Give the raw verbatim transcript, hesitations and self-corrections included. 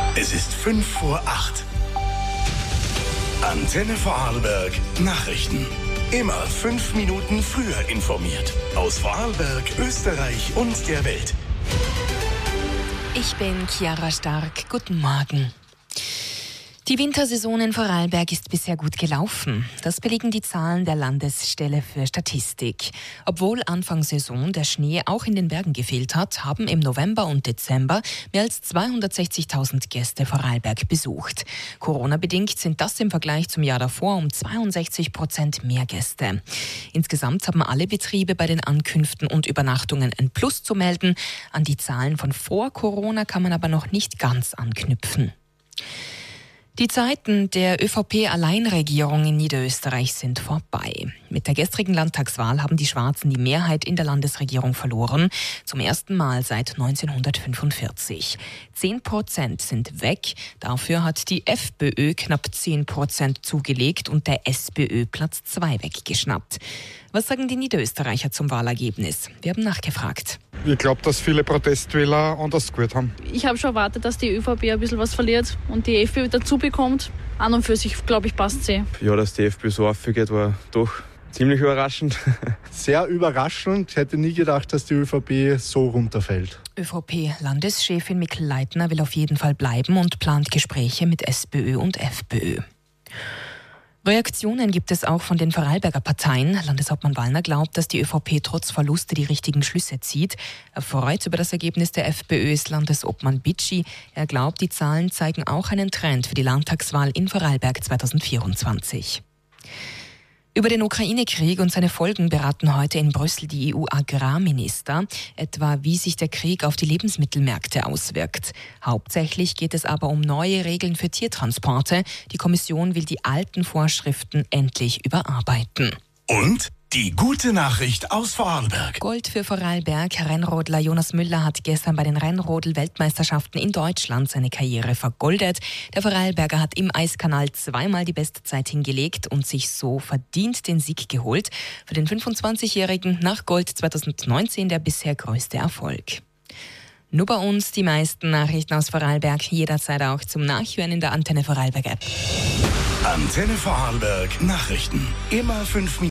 Es ist fünf vor acht. Antenne Vorarlberg Nachrichten. Immer fünf Minuten früher informiert. Aus Vorarlberg, Österreich und der Welt. Ich bin Chiara Stark. Guten Morgen. Die Wintersaison in Vorarlberg ist bisher gut gelaufen. Das belegen die Zahlen der Landesstelle für Statistik. Obwohl Anfang Saison der Schnee auch in den Bergen gefehlt hat, haben im November und Dezember mehr als zweihundertsechzigtausend Gäste Vorarlberg besucht. Corona-bedingt sind das im Vergleich zum Jahr davor um zweiundsechzig Prozent mehr Gäste. Insgesamt haben alle Betriebe bei den Ankünften und Übernachtungen ein Plus zu melden. An die Zahlen von vor Corona kann man aber noch nicht ganz anknüpfen. Die Zeiten der ÖVP-Alleinregierung in Niederösterreich sind vorbei. Mit der gestrigen Landtagswahl haben die Schwarzen die Mehrheit in der Landesregierung verloren, zum ersten Mal seit neunzehnhundertfünfundvierzig. Zehn Prozent sind weg, dafür hat die FPÖ knapp zehn Prozent zugelegt und der SPÖ Platz zwei weggeschnappt. Was sagen die Niederösterreicher zum Wahlergebnis? Wir haben nachgefragt. Ich glaube, dass viele Protestwähler anders gehört haben. Ich habe schon erwartet, dass die ÖVP ein bisschen was verliert und die FPÖ dazu bekommt. An und für sich, glaube ich, passt sie. Ja, dass die FPÖ so aufgeht, war doch ziemlich überraschend. Sehr überraschend. Ich hätte nie gedacht, dass die ÖVP so runterfällt. ÖVP-Landeschefin Mikl Leitner will auf jeden Fall bleiben und plant Gespräche mit SPÖ und FPÖ. Reaktionen gibt es auch von den Vorarlberger Parteien. Landeshauptmann Wallner glaubt, dass die ÖVP trotz Verluste die richtigen Schlüsse zieht. Erfreut über das Ergebnis der FPÖ ist Landesobmann Bitschi. Er glaubt, die Zahlen zeigen auch einen Trend für die Landtagswahl in Vorarlberg zweitausendvierundzwanzig. Über den Ukraine-Krieg und seine Folgen beraten heute in Brüssel die E U-Agrarminister, etwa wie sich der Krieg auf die Lebensmittelmärkte auswirkt. Hauptsächlich geht es aber um neue Regeln für Tiertransporte. Die Kommission will die alten Vorschriften endlich überarbeiten. Und die gute Nachricht aus Vorarlberg. Gold für Vorarlberg. Rennrodler Jonas Müller hat gestern bei den Rennrodel-Weltmeisterschaften in Deutschland seine Karriere vergoldet. Der Vorarlberger hat im Eiskanal zweimal die beste Zeit hingelegt und sich so verdient den Sieg geholt. Für den fünfundzwanzigjährigen nach Gold zweitausendneunzehn der bisher größte Erfolg. Nur bei uns die meisten Nachrichten aus Vorarlberg, jederzeit auch zum Nachhören in der Antenne Vorarlberg App. Antenne Vorarlberg Nachrichten. Immer fünf Minuten.